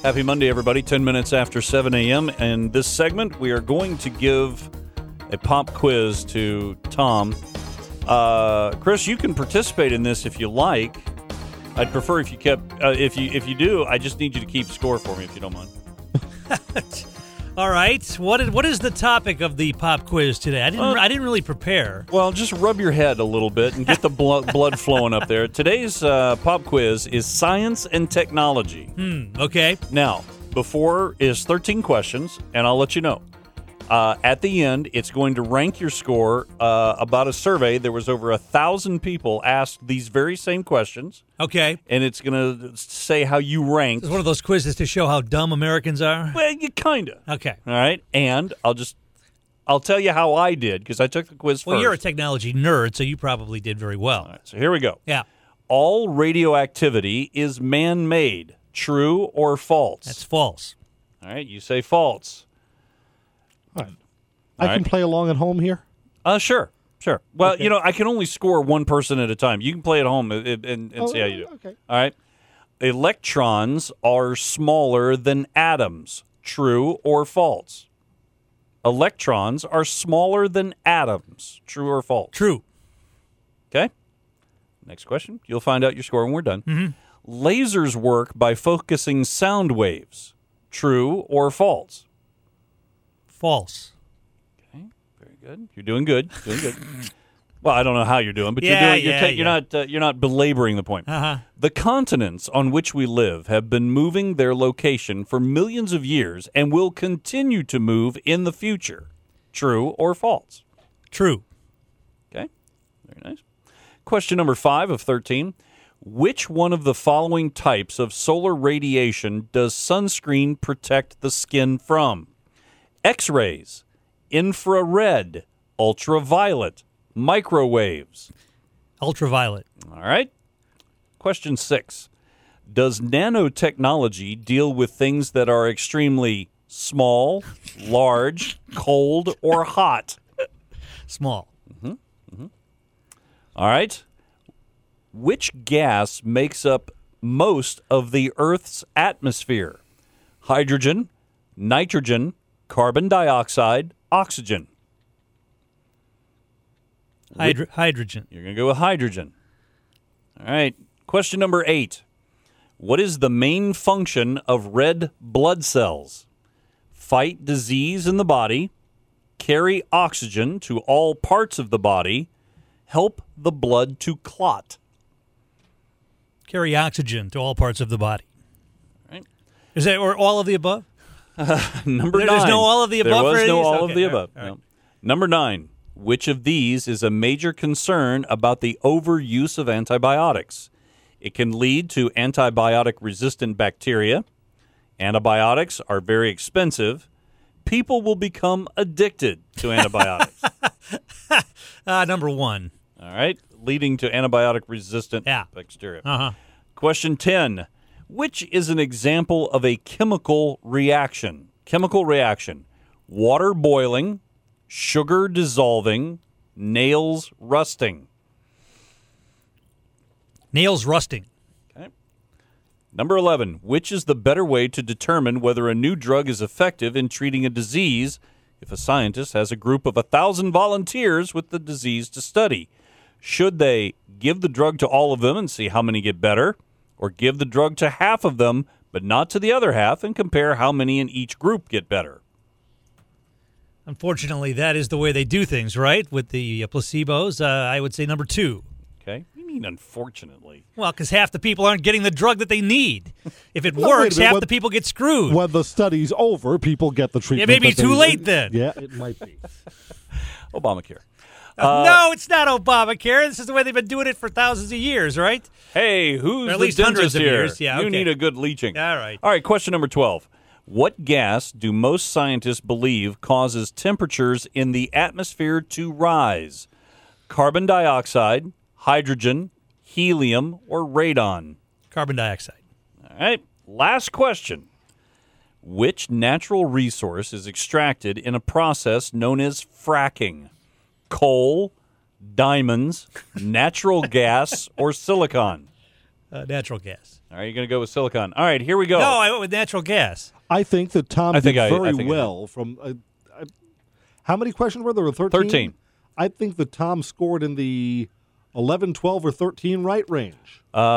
Happy Monday, everybody. 10 minutes after 7 a.m. And this segment, we are going to give a pop quiz to Tom. Chris, you can participate in this if you like. I'd prefer if you kept. If you do, I just need you to keep score for me if you don't mind. All right. What is the topic of the pop quiz today? I didn't really prepare. Well, just rub your head a little bit and get the blood flowing up there. Today's pop quiz is science and technology. Okay. Now, before is 13 questions, and I'll let you know. At the end, it's going to rank your score about a survey. There was over 1,000 people asked these very same questions. Okay. And it's going to say how you rank. It's one of those quizzes to show how dumb Americans are? Well, you kind of. Okay. All right. And I'll tell you how I did because I took the quiz first. Well, you're a technology nerd, so you probably did very well. All right, so here we go. Yeah. All radioactivity is man-made. True or false? That's false. All right. You say false. All right. I can play along at home here? Sure. Well, Okay. I can only score one person at a time. You can play at home and see how you do. Okay. All right. Electrons are smaller than atoms. True or false? Electrons are smaller than atoms. True or false? True. Okay. Next question. You'll find out your score when we're done. Mm-hmm. Lasers work by focusing sound waves. True or false? False. Okay. Very good. You're doing good. Well, I don't know how you're doing, but Yeah, you're not belaboring the point. Uh-huh. The continents on which we live have been moving their location for millions of years and will continue to move in the future. True or false? True. Okay. Very nice. Question number 5 of 13. Which one of the following types of solar radiation does sunscreen protect the skin from? X-rays, infrared, ultraviolet, microwaves. Ultraviolet. All right. Question 6. Does nanotechnology deal with things that are extremely small, large, cold, or hot? Small. All right. Which gas makes up most of the Earth's atmosphere? Hydrogen, nitrogen, carbon dioxide, oxygen. Hydrogen. You're going to go with hydrogen. All right. Question number 8. What is the main function of red blood cells? Fight disease in the body, carry oxygen to all parts of the body, help the blood to clot. Carry oxygen to all parts of the body. All right. Is that or all of the above? Number 9. There's no all of the above. There was for no these? all Okay, of the above. all right. No. Number 9. Which of these is a major concern about the overuse of antibiotics? It can lead to antibiotic-resistant bacteria. Antibiotics are very expensive. People will become addicted to antibiotics. Number 1. All right, leading to antibiotic-resistant bacteria. Uh-huh. Question 10. Which is an example of a chemical reaction? Chemical reaction. Water boiling, sugar dissolving, nails rusting. Nails rusting. Okay. Number 11. Which is the better way to determine whether a new drug is effective in treating a disease if a scientist has a group of 1,000 volunteers with the disease to study? Should they give the drug to all of them and see how many get better, or give the drug to half of them but not to the other half and compare how many in each group get better? Unfortunately, that is the way they do things, right? With the placebos, I would say number 2. Okay. What do you mean, unfortunately? Well, because half the people aren't getting the drug that they need. If it No, works, wait a minute. half the people get screwed. When the study's over, people get the treatment. It may be that they too late need. then. Yeah, it might be. Obamacare. No, it's not Obamacare. This is the way they've been doing it for thousands of years, right? Hey, who's Or at the least hundreds dentist of here? years. Yeah, You okay. need a good leeching. All right. All right, question number 12. What gas do most scientists believe causes temperatures in the atmosphere to rise? Carbon dioxide, hydrogen, helium, or radon? Carbon dioxide. All right, last question. Which natural resource is extracted in a process known as fracking? Coal, diamonds, natural gas, or silicon? Natural gas. All right, you're going to go with silicon. All right, here we go. No, I went with natural gas. I think that Tom did very think well from. How many questions were there? 13? 13. I think that Tom scored in the 11, 12, or 13 right range.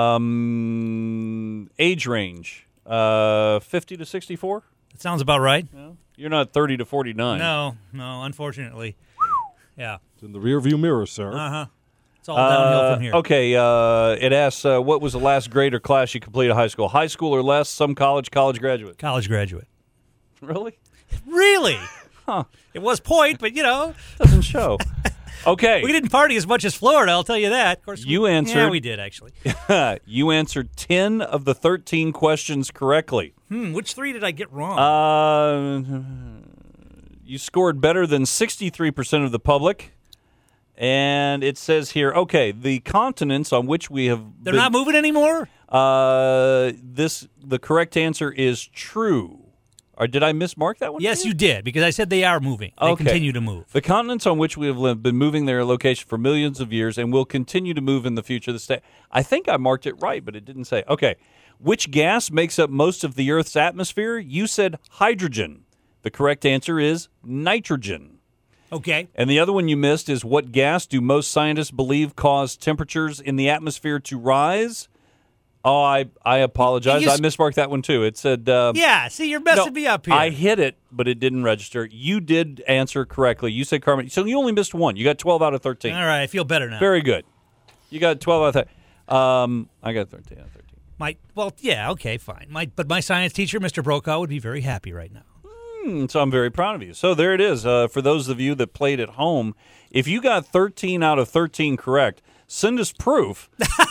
Age range, 50 to 64? That sounds about right. No? You're not 30 to 49. No, unfortunately. Yeah. It's in the rearview mirror, sir. Uh-huh. It's all downhill from here. Okay, it asks, what was the last grade or class you completed high school? High school or less, some college graduate. College graduate. Really? Really? Huh. It was point, but, Doesn't show. Okay. We didn't party as much as Florida, I'll tell you that. Of course, you answered. Yeah, we did, actually. You answered 10 of the 13 questions correctly. Which 3 did I get wrong? You scored better than 63% of the public. And it says here, okay, the continents on which we have They're not moving anymore? The correct answer is true. Or did I mismark that one? Yes, you did, because I said they are moving. They continue to move. The continents on which we have been moving their location for millions of years and will continue to move in the future. I think I marked it right, but it didn't say. Okay. Which gas makes up most of the Earth's atmosphere? You said hydrogen. The correct answer is nitrogen. Okay. And the other one you missed is what gas do most scientists believe cause temperatures in the atmosphere to rise? Oh, I apologize. I mismarked that one, too. It said... yeah, see, you're messing me up here. I hit it, but it didn't register. You did answer correctly. You said carbon. So you only missed one. You got 12 out of 13. All right, I feel better now. Very good. You got 12 out of 13. I got 13 out of 13. Okay, fine. But my science teacher, Mr. Brokaw, would be very happy right now. So I'm very proud of you. So there it is. For those of you that played at home, if you got 13 out of 13 correct, send us proof.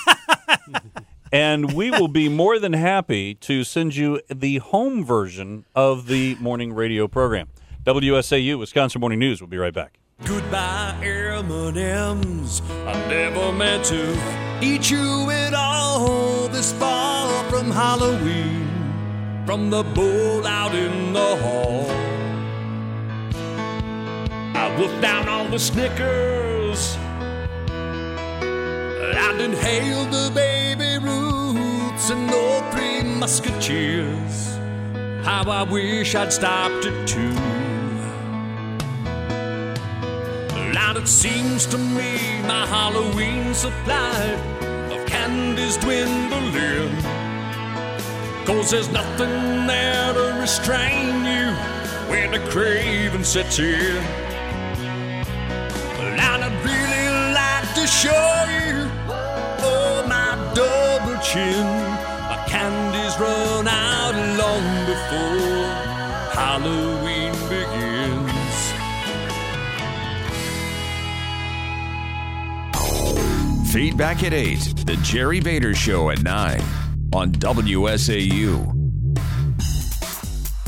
And we will be more than happy to send you the home version of the morning radio program. WSAU, Wisconsin Morning News. We'll be right back. Goodbye, M&M's. I never meant to eat you at all this far from Halloween, from the bowl out in the hall. I wolfed down all the Snickers and inhaled the Baby Ruths and the Three Musketeers. How I wish I'd stopped at 2. Now it seems to me my Halloween supply of candy's dwindling, 'cause there's nothing there to restrain you when the craving sets in. And I'd really like to show you, my double chin. My candy's run out long before Halloween begins. Feedback at 8. The Jerry Bader Show at 9 on WSAU.